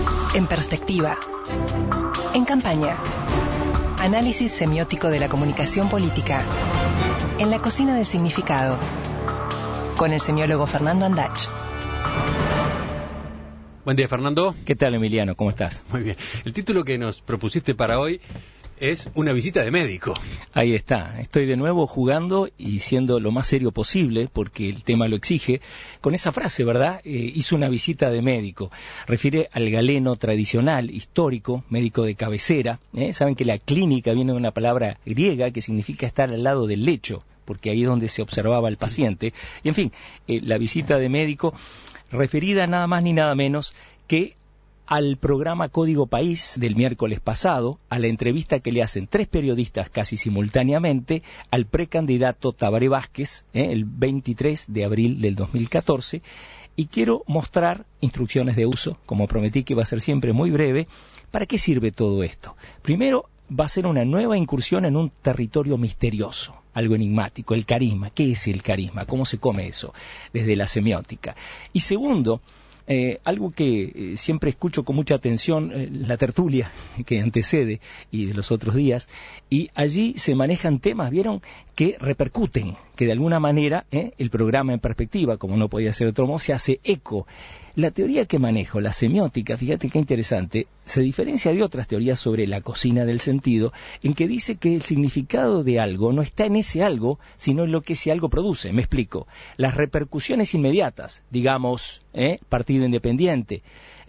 En perspectiva. En campaña. Análisis semiótico de la comunicación política. En la cocina del significado. Con el semiólogo Fernando Andach. Buen día, Fernando. ¿Qué tal, Emiliano? ¿Cómo estás? Muy bien. El título que nos propusiste para hoy es Una visita de médico. Ahí está. Estoy de nuevo jugando y siendo lo más serio posible, porque el tema lo exige, con esa frase, ¿verdad? Hizo una visita de médico. Refiere al galeno tradicional, histórico, médico de cabecera. Saben que la clínica viene de una palabra griega que significa estar al lado del lecho, porque ahí es donde se observaba al paciente. Y en fin, la visita de médico referida nada más ni nada menos que al programa Código País del miércoles pasado, a la entrevista que le hacen 3 periodistas casi simultáneamente al precandidato Tabaré Vázquez, el 23 de abril del 2014, y quiero mostrar instrucciones de uso, como prometí que iba a ser siempre muy breve. ¿Para qué sirve todo esto? Primero, va a ser una nueva incursión en un territorio misterioso, algo enigmático, el carisma. ¿Qué es el carisma? ¿Cómo se come eso? Desde la semiótica. Y segundo, algo que siempre escucho con mucha atención, la tertulia que antecede y de los otros días, y allí se manejan temas, vieron, que repercuten, que de alguna manera el programa En Perspectiva, como no podía ser de otro modo, se hace eco. La teoría que manejo, la semiótica, fíjate qué interesante, se diferencia de otras teorías sobre la cocina del sentido, en que dice que el significado de algo no está en ese algo, sino en lo que ese algo produce. Me explico. Las repercusiones inmediatas, digamos, partido independiente,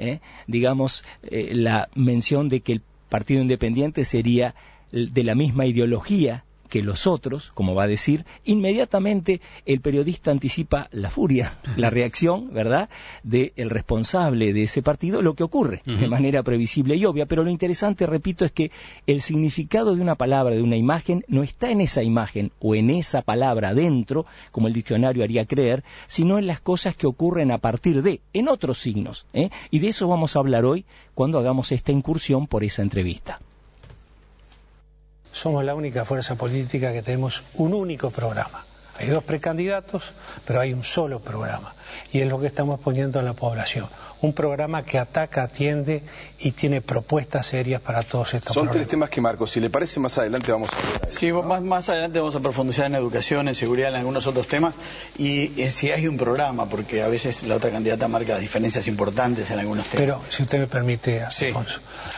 digamos, la mención de que el partido independiente sería de la misma ideología que los otros, como va a decir, inmediatamente el periodista anticipa la furia, la reacción, ¿verdad?, del responsable de ese partido, lo que ocurre de manera previsible y obvia. Pero lo interesante, repito, es que el significado de una palabra, de una imagen, no está en esa imagen o en esa palabra dentro, como el diccionario haría creer, sino en las cosas que ocurren a partir de, en otros signos, y de eso vamos a hablar hoy cuando hagamos esta incursión por esa entrevista. Somos la única fuerza política que tenemos un único programa. Hay 2 precandidatos, pero hay un solo programa. Y es lo que estamos poniendo a la población. Un programa que ataca, atiende y tiene propuestas serias para todos estos Son problemas. 3 temas que marco. Si le parece, más adelante vamos a ver. Sí, más adelante vamos a profundizar en educación, en seguridad, en algunos otros temas. Y si hay un programa, porque a veces la otra candidata marca diferencias importantes en algunos temas. Pero, si usted me permite, Alfonso,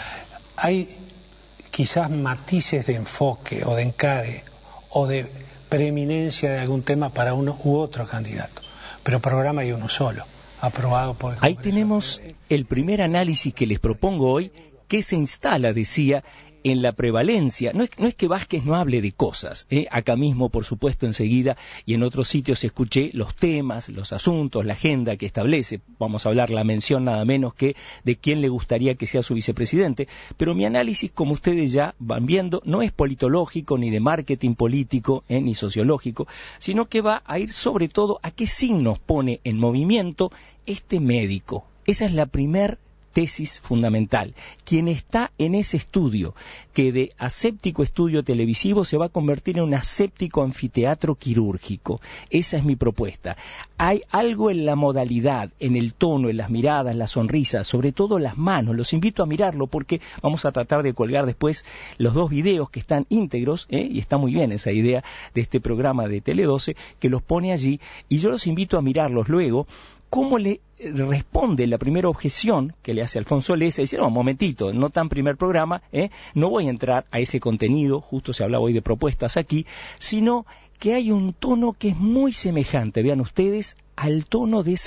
hay quizás matices de enfoque o de encare o de preeminencia de algún tema para uno u otro candidato, pero programa hay uno solo, aprobado por el Congreso. Ahí tenemos el primer análisis que les propongo hoy, que se instala, decía, en la prevalencia. No es que Vázquez no hable de cosas, acá mismo, por supuesto, enseguida, y en otros sitios escuché los temas, los asuntos, la agenda que establece. Vamos a hablar la mención nada menos que de quién le gustaría que sea su vicepresidente, pero mi análisis, como ustedes ya van viendo, no es politológico, ni de marketing político, ni sociológico, sino que va a ir sobre todo a qué signos pone en movimiento este médico. Esa es la primer tesis fundamental. Quien está en ese estudio, que de aséptico estudio televisivo se va a convertir en un aséptico anfiteatro quirúrgico. Esa es mi propuesta. Hay algo en la modalidad, en el tono, en las miradas, las sonrisas, sobre todo las manos. Los invito a mirarlo porque vamos a tratar de colgar después los 2 videos que están íntegros, y está muy bien esa idea de este programa de Tele12, que los pone allí, y yo los invito a mirarlos luego. ¿Cómo le responde la primera objeción que le hace Alfonso Lessa? Dice, no, un momentito, no tan primer programa, no voy a entrar a ese contenido, justo se hablaba hoy de propuestas aquí, sino que hay un tono que es muy semejante, vean ustedes, al tono de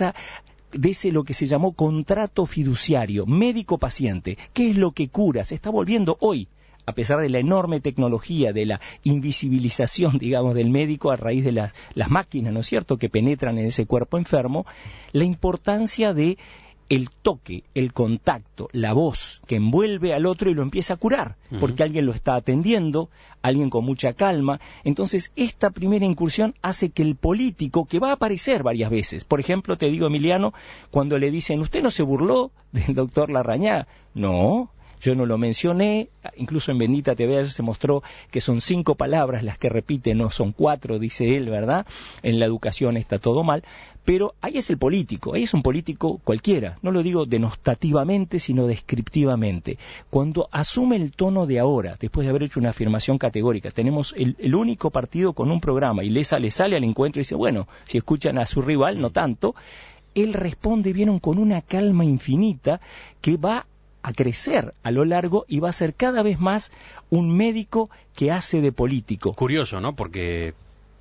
ese lo que se llamó contrato fiduciario, médico-paciente. ¿Qué es lo que cura? Se está volviendo hoy, a pesar de la enorme tecnología, de la invisibilización, digamos, del médico a raíz de las máquinas, ¿no es cierto?, que penetran en ese cuerpo enfermo, la importancia de el toque, el contacto, la voz que envuelve al otro y lo empieza a curar, porque alguien lo está atendiendo, alguien con mucha calma. Entonces, esta primera incursión hace que el político, que va a aparecer varias veces, por ejemplo, te digo, Emiliano, cuando le dicen, ¿usted no se burló del doctor Larrañaga? No, Yo no lo mencioné, incluso en Bendita TV se mostró que son 5 palabras las que repite, no son 4, dice él, ¿verdad? En la educación está todo mal, pero ahí es el político, ahí es un político cualquiera, no lo digo denostativamente, sino descriptivamente. Cuando asume el tono de ahora, después de haber hecho una afirmación categórica, tenemos el único partido con un programa y le sale al encuentro y dice, bueno, si escuchan a su rival, no tanto, él responde, vieron, con una calma infinita que va a crecer a lo largo y va a ser cada vez más un médico que hace de político. Curioso, ¿no? Porque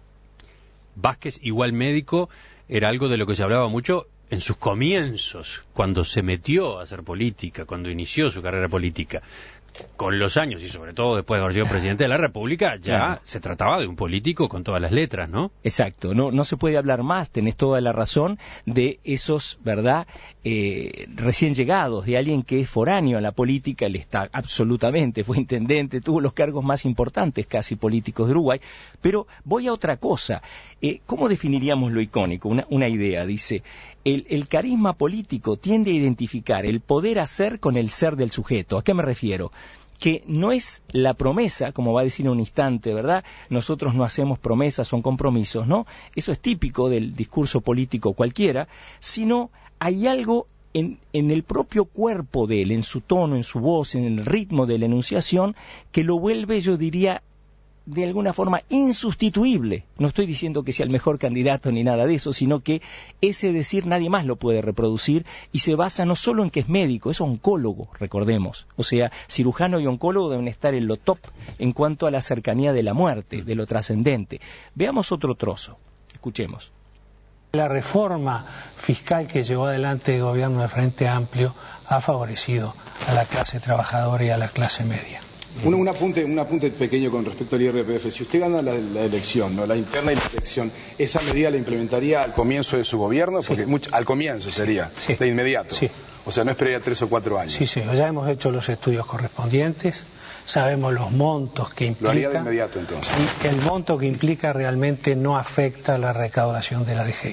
Vázquez, igual médico, era algo de lo que se hablaba mucho en sus comienzos, cuando se metió a hacer política, cuando inició su carrera política. Con los años, y sobre todo después de haber sido presidente de la República, ya se trataba de un político con todas las letras, ¿no? Exacto, no se puede hablar más, tenés toda la razón, de esos, ¿verdad?, recién llegados, de alguien que es foráneo a la política, él está absolutamente, fue intendente, tuvo los cargos más importantes casi políticos de Uruguay, pero voy a otra cosa. ¿Cómo definiríamos lo icónico? Una idea, dice, el carisma político tiende a identificar el poder hacer con el ser del sujeto. ¿A qué me refiero? Que no es la promesa, como va a decir en un instante, ¿verdad? Nosotros no hacemos promesas, son compromisos, ¿no? Eso es típico del discurso político cualquiera, sino hay algo en el propio cuerpo de él, en su tono, en su voz, en el ritmo de la enunciación, que lo vuelve, yo diría, de alguna forma insustituible. No estoy diciendo que sea el mejor candidato ni nada de eso, sino que ese decir nadie más lo puede reproducir y se basa no solo en que es médico, es oncólogo, recordemos. O sea, cirujano y oncólogo deben estar en lo top en cuanto a la cercanía de la muerte, de lo trascendente. Veamos otro trozo. Escuchemos. La reforma fiscal que llevó adelante el gobierno de Frente Amplio ha favorecido a la clase trabajadora y a la clase media. Un apunte pequeño con respecto al IRPF. Si usted gana la elección, ¿no?, la interna y la elección, ¿esa medida la implementaría al comienzo de su gobierno? Porque al comienzo sería, de inmediato. Sí. O sea, no esperaría 3 o 4 años. Sí, ya hemos hecho los estudios correspondientes, sabemos los montos que implica. Lo haría de inmediato, entonces. Y el monto que implica realmente no afecta la recaudación de la DGI.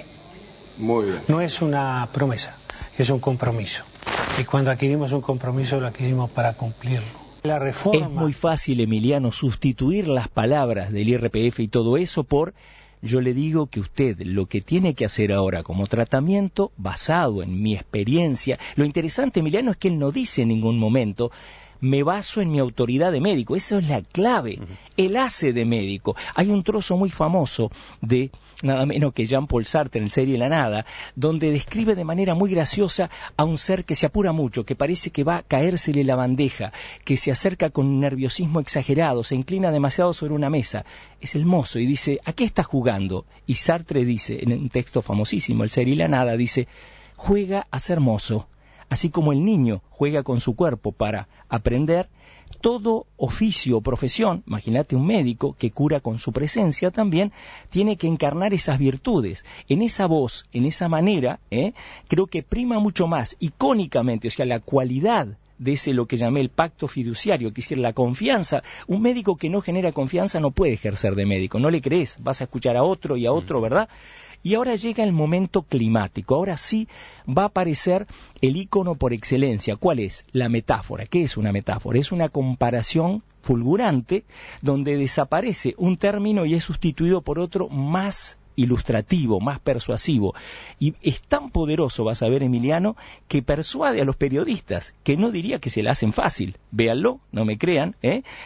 Muy bien. No es una promesa, es un compromiso. Y cuando adquirimos un compromiso, lo adquirimos para cumplirlo. La reforma... Es muy fácil, Emiliano, sustituir las palabras del IRPF y todo eso por, yo le digo que usted lo que tiene que hacer ahora como tratamiento, basado en mi experiencia, lo interesante, Emiliano, es que él no dice en ningún momento, me baso en mi autoridad de médico, eso es la clave, él hace de médico. Hay un trozo muy famoso de nada menos que Jean-Paul Sartre en el Ser y la Nada, donde describe de manera muy graciosa a un ser que se apura mucho, que parece que va a caérsele la bandeja, que se acerca con un nerviosismo exagerado, se inclina demasiado sobre una mesa. Es el mozo y dice, ¿a qué está jugando? Y Sartre dice, en un texto famosísimo, El Ser y la Nada, dice, juega a ser mozo. Así como el niño juega con su cuerpo para aprender, todo oficio o profesión, imagínate un médico que cura con su presencia también, tiene que encarnar esas virtudes. En esa voz, en esa manera, creo que prima mucho más, icónicamente, o sea, la cualidad de ese lo que llamé el pacto fiduciario, que es decir, la confianza. Un médico que no genera confianza no puede ejercer de médico, no le crees, vas a escuchar a otro y a otro, ¿verdad? Y ahora llega el momento climático, ahora sí va a aparecer el ícono por excelencia. ¿Cuál es? La metáfora. ¿Qué es una metáfora? Es una comparación fulgurante donde desaparece un término y es sustituido por otro más ilustrativo, más persuasivo. Y es tan poderoso, vas a ver, Emiliano, que persuade a los periodistas, que no diría que se la hacen fácil. Véanlo, no me crean,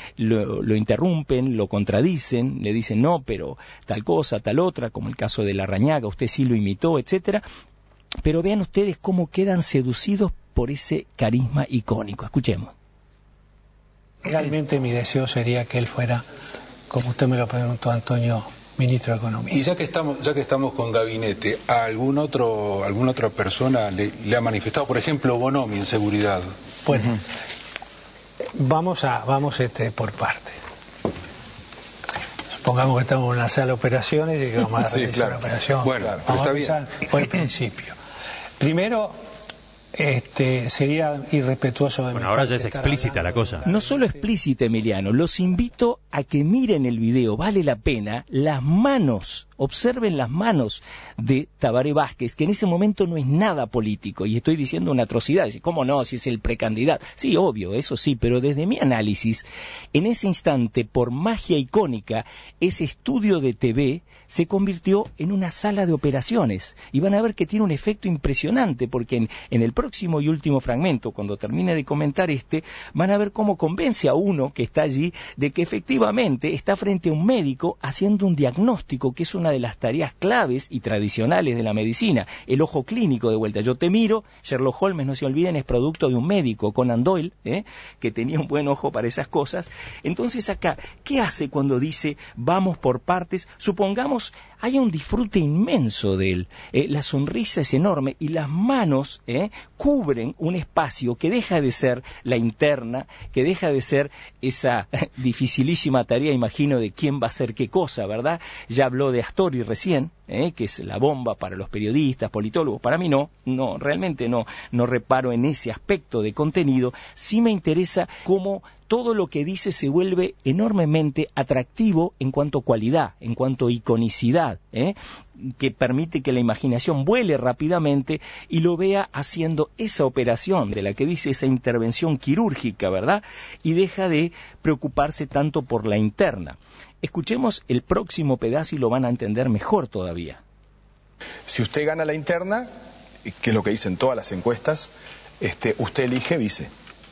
lo interrumpen, lo contradicen, le dicen no, pero tal cosa, tal otra, como el caso de Larrañaga, usted sí lo imitó, etcétera. Pero vean ustedes cómo quedan seducidos por ese carisma icónico. Escuchemos. Realmente mi deseo sería que él fuera, como usted me lo preguntó, Antonio, ministro de Economía. Y ya que estamos con gabinete, ¿a alguna otra persona le ha manifestado, por ejemplo, Bonomi en seguridad? Bueno, vamos por parte. Supongamos que estamos en una sala de operaciones y que vamos a realizar una operación. Bueno, vamos a empezar por el principio. Primero, sería irrespetuoso de mi Bueno, ahora parte ya es explícita la cosa. No solo explícita, Emiliano, los invito a que miren el video, vale la pena, las manos observen las manos de Tabaré Vázquez, que en ese momento no es nada político, y estoy diciendo una atrocidad, ¿cómo no? Si es el precandidato. Sí, obvio, eso sí, pero desde mi análisis, en ese instante, por magia icónica, ese estudio de TV se convirtió en una sala de operaciones, y van a ver que tiene un efecto impresionante, porque en el próximo y último fragmento, cuando termine de comentar van a ver cómo convence a uno que está allí de que efectivamente está frente a un médico haciendo un diagnóstico, que es una de las tareas claves y tradicionales de la medicina, el ojo clínico de vuelta. Yo te miro, Sherlock Holmes, no se olviden, es producto de un médico, Conan Doyle, que tenía un buen ojo para esas cosas. Entonces acá, ¿qué hace cuando dice vamos por partes? Supongamos, hay un disfrute inmenso de él, la sonrisa es enorme y las manos cubren un espacio que deja de ser la interna, que deja de ser esa dificilísima tarea, imagino, de quién va a hacer qué cosa, ¿verdad? Ya habló de Astori recién, que es la bomba para los periodistas, politólogos. Para mí no, realmente no reparo en ese aspecto de contenido. Sí me interesa cómo todo lo que dice se vuelve enormemente atractivo en cuanto a cualidad, en cuanto a iconicidad, que permite que la imaginación vuele rápidamente y lo vea haciendo esa operación de la que dice, esa intervención quirúrgica, ¿verdad? Y deja de preocuparse tanto por la interna. Escuchemos el próximo pedazo y lo van a entender mejor todavía. Si usted gana la interna, que es lo que dicen todas las encuestas, usted elige vice.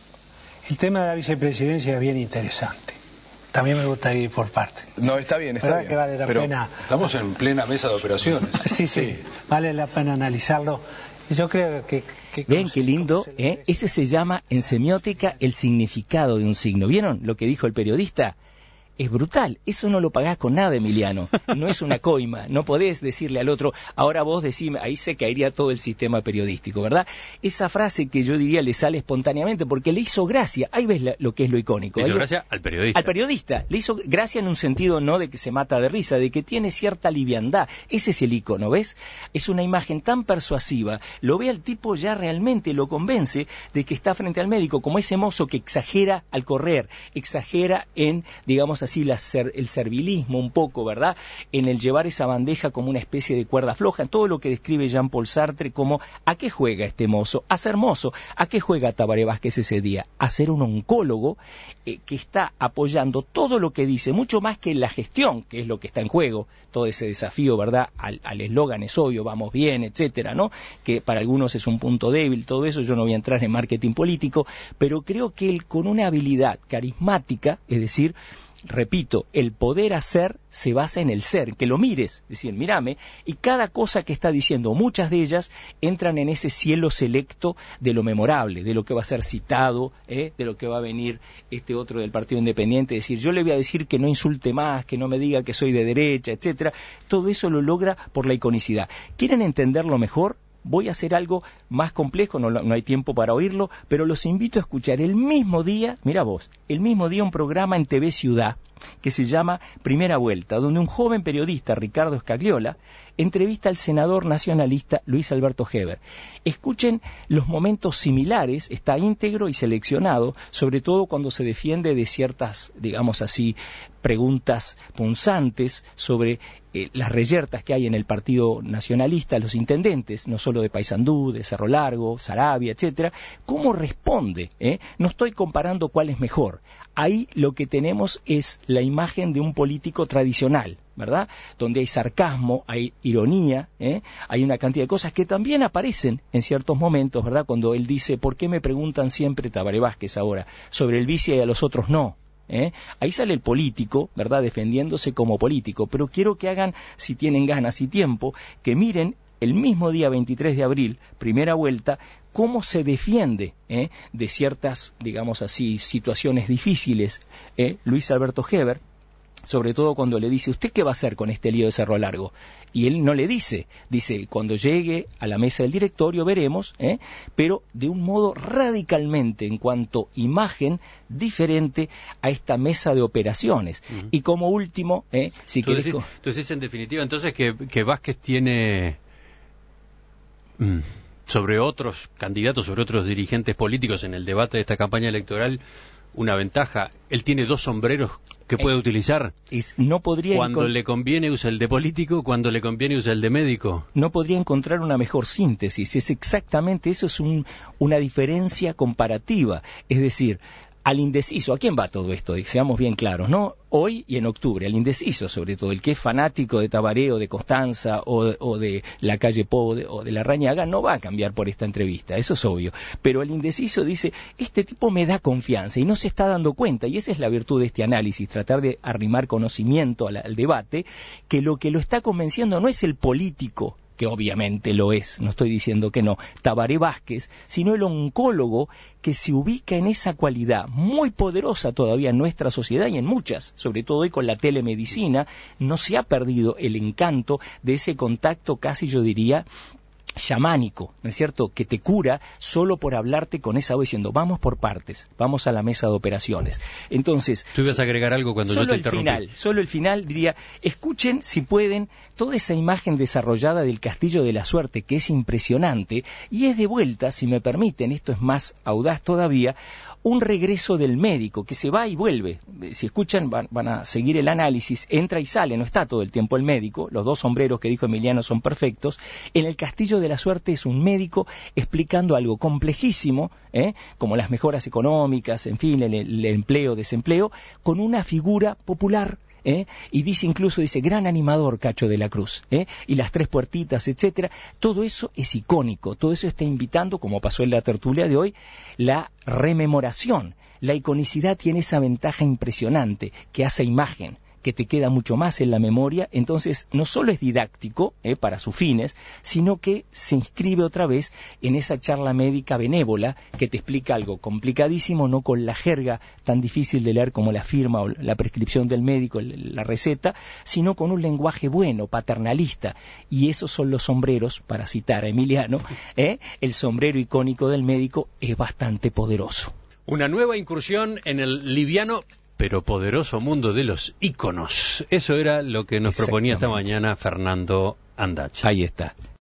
El tema de la vicepresidencia es bien interesante. También me gusta ir por parte. No, está bien, está bien. Que vale la pena. Estamos en plena mesa de operaciones. Sí, vale la pena analizarlo. Yo creo que ven qué lindo, ese se llama en semiótica el significado de un signo. ¿Vieron lo que dijo el periodista? Es brutal, eso no lo pagás con nada, Emiliano, no es una coima, no podés decirle al otro, ahora vos decime, ahí se caería todo el sistema periodístico, ¿verdad? Esa frase que yo diría le sale espontáneamente porque le hizo gracia, ahí ves lo que es lo icónico. Le hizo gracia al periodista. Al periodista, le hizo gracia en un sentido no de que se mata de risa, de que tiene cierta liviandad, ese es el icono, ¿ves? Es una imagen tan persuasiva, lo ve al tipo ya realmente, lo convence de que está frente al médico, como ese mozo que exagera al correr, exagera en, digamos así, el servilismo un poco, ¿verdad? En el llevar esa bandeja como una especie de cuerda floja, en todo lo que describe Jean-Paul Sartre como ¿a qué juega este mozo? A ser mozo. ¿A qué juega Tabaré Vázquez ese día? A ser un oncólogo que está apoyando todo lo que dice, mucho más que la gestión, que es lo que está en juego, todo ese desafío, ¿verdad? Al eslogan es obvio, vamos bien, etcétera, ¿no? Que para algunos es un punto débil, todo eso, yo no voy a entrar en marketing político, pero creo que él con una habilidad carismática, es decir, repito, el poder hacer se basa en el ser, que lo mires, es decir, mírame, y cada cosa que está diciendo, muchas de ellas entran en ese cielo selecto de lo memorable, de lo que va a ser citado, de lo que va a venir este otro del Partido Independiente, decir, yo le voy a decir que no insulte más, que no me diga que soy de derecha, etcétera. Todo eso lo logra por la iconicidad. ¿Quieren entenderlo mejor? Voy a hacer algo más complejo, no hay tiempo para oírlo, pero los invito a escuchar el mismo día, mira vos, el mismo día un programa en TV Ciudad que se llama Primera Vuelta, donde un joven periodista, Ricardo Scagliola, entrevista al senador nacionalista Luis Alberto Heber. Escuchen los momentos similares, está íntegro y seleccionado, sobre todo cuando se defiende de ciertas, digamos así, preguntas punzantes sobre las reyertas que hay en el Partido Nacionalista, los intendentes, no solo de Paysandú, de Cerro Largo, Saravia, etcétera. ¿Cómo responde? No estoy comparando cuál es mejor. Ahí lo que tenemos es la imagen de un político tradicional, ¿verdad? Donde hay sarcasmo, hay ironía, hay una cantidad de cosas que también aparecen en ciertos momentos, ¿verdad? Cuando él dice, ¿por qué me preguntan siempre, Tabaré Vázquez ahora, sobre el vice y a los otros no? Ahí sale el político, ¿verdad?, defendiéndose como político, pero quiero que hagan, si tienen ganas y tiempo, que miren el mismo día 23 de abril, primera vuelta, cómo se defiende de ciertas, digamos así, situaciones difíciles Luis Alberto Heber, sobre todo cuando le dice, ¿usted qué va a hacer con este lío de Cerro Largo? Y él no le dice, cuando llegue a la mesa del directorio veremos, pero de un modo radicalmente, en cuanto imagen, diferente a esta mesa de operaciones. Uh-huh. Y como último, si tú querés... Entonces, en definitiva, entonces que Vázquez tiene... sobre otros candidatos, sobre otros dirigentes políticos en el debate de esta campaña electoral, una ventaja. Él tiene dos sombreros que puede utilizar. No podría cuando le conviene usa el de político, cuando le conviene usa el de médico. No podría encontrar una mejor síntesis. Es exactamente eso, es una diferencia comparativa. Es decir, al indeciso, ¿a quién va todo esto? Seamos bien claros, ¿no? Hoy y en octubre, al indeciso sobre todo, el que es fanático de Tabaré o de Costanza o de la calle Po o de Larrañaga, no va a cambiar por esta entrevista, eso es obvio. Pero el indeciso dice, este tipo me da confianza y no se está dando cuenta, y esa es la virtud de este análisis, tratar de arrimar conocimiento al debate, que lo está convenciendo no es el político, que obviamente lo es, no estoy diciendo que no, Tabaré Vázquez, sino el oncólogo que se ubica en esa cualidad muy poderosa todavía en nuestra sociedad y en muchas, sobre todo hoy con la telemedicina, no se ha perdido el encanto de ese contacto casi yo diría chamánico, ¿no es cierto?, que te cura solo por hablarte con esa voz diciendo, vamos por partes, vamos a la mesa de operaciones. Entonces, tú ibas a agregar algo cuando yo te interrumpí. Solo el final diría, escuchen si pueden toda esa imagen desarrollada del Castillo de la Suerte, que es impresionante, y es de vuelta, si me permiten, esto es más audaz todavía, un regreso del médico que se va y vuelve. Si escuchan van a seguir el análisis, entra y sale, no está todo el tiempo el médico, los dos sombreros que dijo Emiliano son perfectos. En el Castillo de la Suerte es un médico explicando algo complejísimo, como las mejoras económicas, en fin, el empleo, desempleo, con una figura popular. Y dice gran animador Cacho de la Cruz, y las tres puertitas, etcétera. Todo eso es icónico, todo eso está invitando, como pasó en la tertulia de hoy, la rememoración. La iconicidad tiene esa ventaja impresionante que hace imagen, que te queda mucho más en la memoria, entonces no solo es didáctico para sus fines, sino que se inscribe otra vez en esa charla médica benévola que te explica algo complicadísimo, no con la jerga tan difícil de leer como la firma o la prescripción del médico, la receta, sino con un lenguaje bueno, paternalista, y esos son los sombreros, para citar a Emiliano, el sombrero icónico del médico es bastante poderoso. Una nueva incursión en el liviano pero poderoso mundo de los íconos. Eso era lo que nos proponía esta mañana Fernando Andach. Ahí está.